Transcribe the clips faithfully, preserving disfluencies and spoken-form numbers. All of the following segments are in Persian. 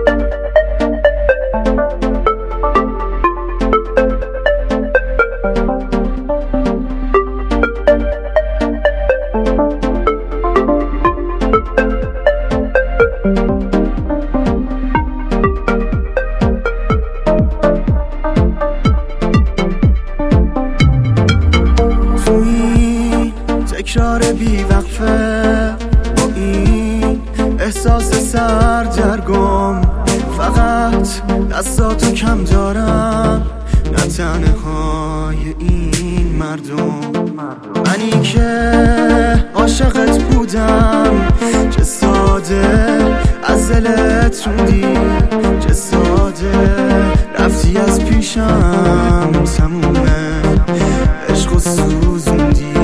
تکرار بی وقفه با این احساس سردرگم، فقط دستاتو کم دارم نه تنهای این مردم. منی که عاشقت بودم، چه ساده از دلت روندی، چه ساده رفتی از پیشم، تموم عشق و سوزوندی.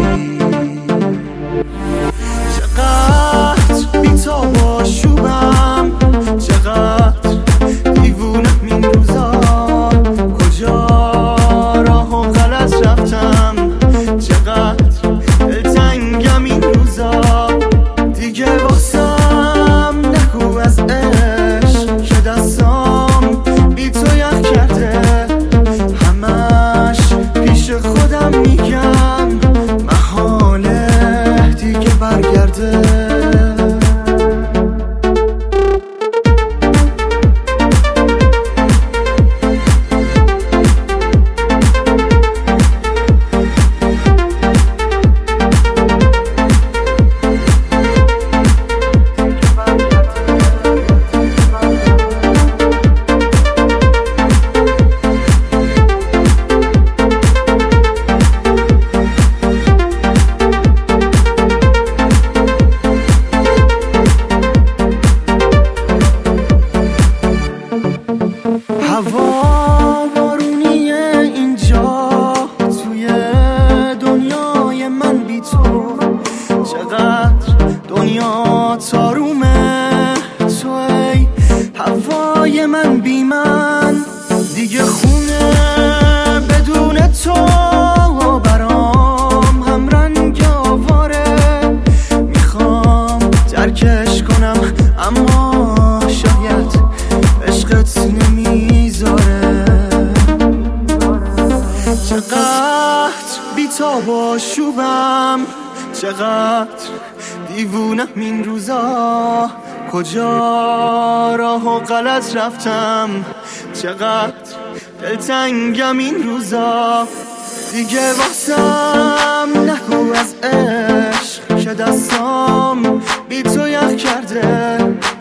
چقدر بی‌تاب و شوبم، چقدر دیوونم این روزا، کجا راه و غلط رفتم، چقدر دلتنگم این روزا. دیگه واسم نگو از عشق که دستام بی تو یخ کرده، همش پیش خودم میگم محاله دیگه برگرده. هوا بارونیه اینجا توی دنیای من بی تو، چقدر دنیا تارومه تو ای هوای من بی من. دیگه خونه بدون تو برام هم رنگ آواره، میخوام درکش کنم اما شاید عشقت نمیذاره. چقدر بی‌تاب و شوبم، چقدر دیوونم این روزا، کجا راه و غلط رفتم، چقدر دلتنگم این روزا. دیگه واسم نگو از عشق که دستام بی تو یخ کرده،